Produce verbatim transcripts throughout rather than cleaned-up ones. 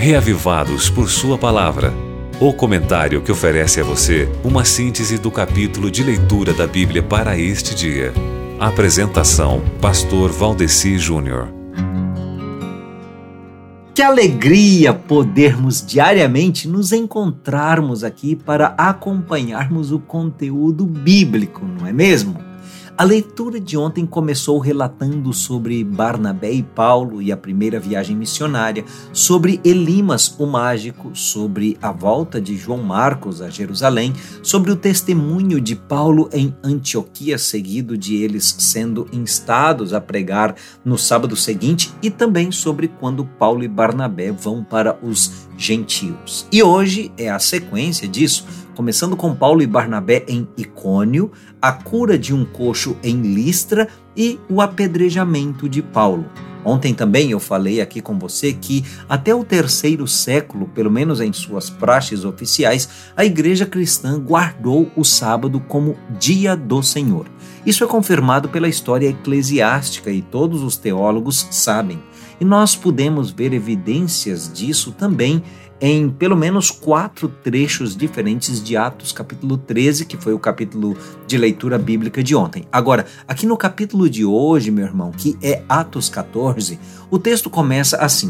Reavivados por Sua Palavra. O comentário que oferece a você uma síntese do capítulo de leitura da Bíblia para este dia. Apresentação: Pastor Valdeci Júnior. Que alegria podermos diariamente nos encontrarmos aqui para acompanharmos o conteúdo bíblico, não é mesmo? A leitura de ontem começou relatando sobre Barnabé e Paulo e a primeira viagem missionária, sobre Elimas, o mágico, sobre a volta de João Marcos a Jerusalém, sobre o testemunho de Paulo em Antioquia, seguido de eles sendo instados a pregar no sábado seguinte, e também sobre quando Paulo e Barnabé vão para os gentios. E hoje é a sequência disso, começando com Paulo e Barnabé em Icônio, a cura de um coxo em Listra e o apedrejamento de Paulo. Ontem também eu falei aqui com você que até o terceiro século, pelo menos em suas praxes oficiais, a igreja cristã guardou o sábado como dia do Senhor. Isso é confirmado pela história eclesiástica e todos os teólogos sabem. E nós podemos ver evidências disso também em pelo menos quatro trechos diferentes de Atos capítulo treze, que foi o capítulo de leitura bíblica de ontem. Agora, aqui no capítulo de hoje, meu irmão, que é Atos catorze, o texto começa assim: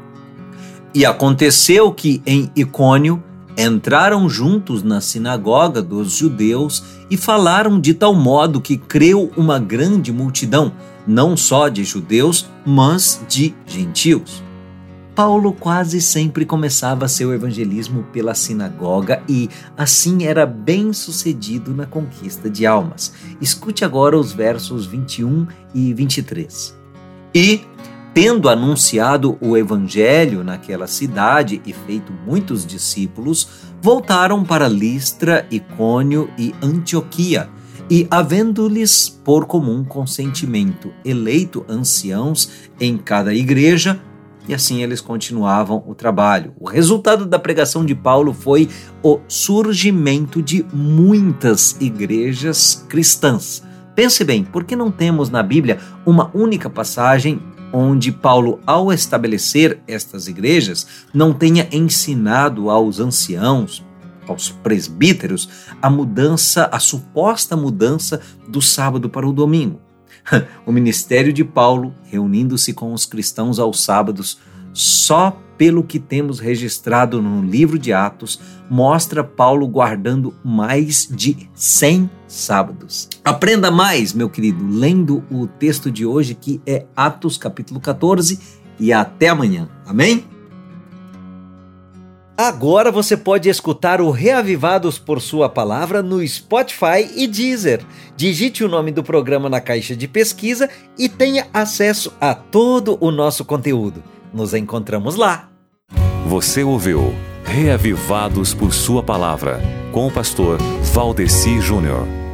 E aconteceu que em Icônio entraram juntos na sinagoga dos judeus e falaram de tal modo que creu uma grande multidão, não só de judeus, mas de gentios. Paulo quase sempre começava seu evangelismo pela sinagoga e assim era bem sucedido na conquista de almas. Escute agora os versos vinte e um e vinte e três. E, tendo anunciado o evangelho naquela cidade e feito muitos discípulos, voltaram para Listra, Icônio e Antioquia, e, havendo-lhes por comum consentimento eleito anciãos em cada igreja, e assim eles continuavam o trabalho. O resultado da pregação de Paulo foi o surgimento de muitas igrejas cristãs. Pense bem, por que não temos na Bíblia uma única passagem onde Paulo, ao estabelecer estas igrejas, não tenha ensinado aos anciãos, aos presbíteros, a mudança, a suposta mudança do sábado para o domingo? O ministério de Paulo, reunindo-se com os cristãos aos sábados, só pelo que temos registrado no livro de Atos, mostra Paulo guardando mais de cem sábados. Aprenda mais, meu querido, lendo o texto de hoje, que é Atos capítulo catorze, e até amanhã. Amém? Agora você pode escutar o Reavivados por Sua Palavra no Spotify e Deezer. Digite o nome do programa na caixa de pesquisa e tenha acesso a todo o nosso conteúdo. Nos encontramos lá. Você ouviu Reavivados por Sua Palavra, com o pastor Valdeci Júnior.